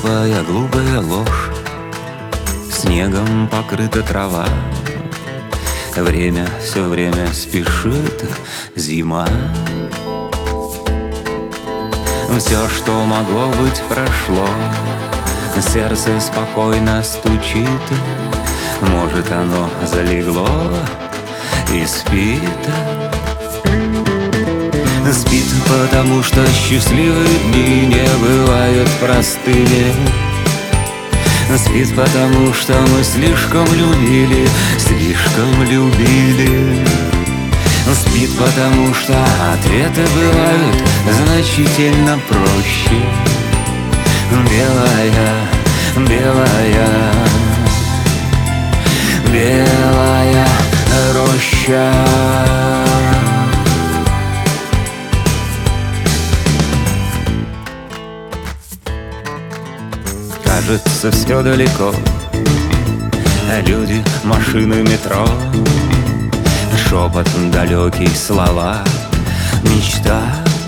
глупая, глупая ложь. Снегом покрыта трава, время все время спешит, зима. Все, что могло быть, прошло. Сердце спокойно стучит. Может, оно залегло и спит. Спит, потому что счастливые дни не бывают простыми. Спит, потому что мы слишком любили, слишком любили. Спит, потому что ответы бывают значительно проще. Белая, белая, белая роща. Кажется, все далеко. Люди, машины, метро. Шепот, далекие слова, мечта.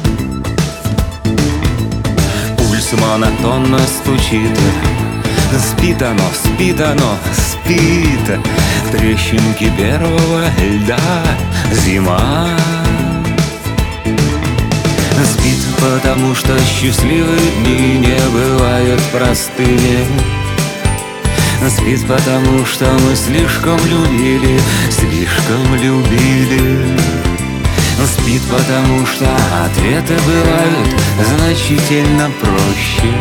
Пульс монотонно стучит. Спит оно, спит оно, спит. Трещинки первого льда, зима. Спит, потому что счастливые дни не бывают простыми. Спит, потому что мы слишком любили, слишком любили. Спит, потому что ответы бывают значительно проще.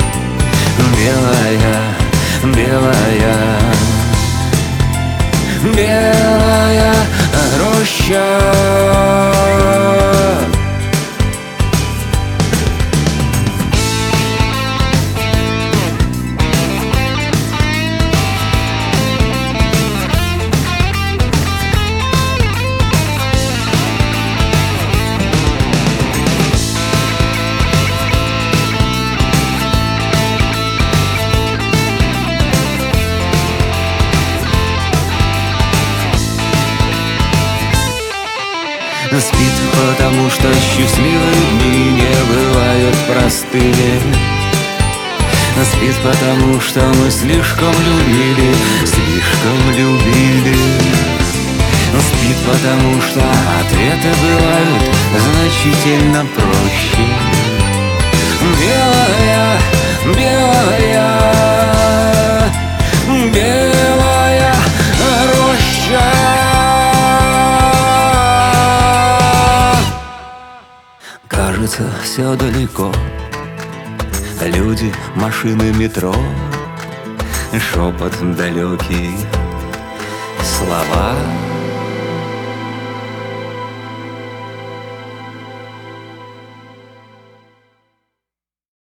Белая, белая, белая роща. Спит, потому что счастливые дни не бывают простыми. Спит, потому что мы слишком любили, слишком любили. Спит, потому что ответы бывают значительно проще. Белая, белая, белая роща. Кажется, все далеко. Люди, машины, метро. Шепот, далекие слова.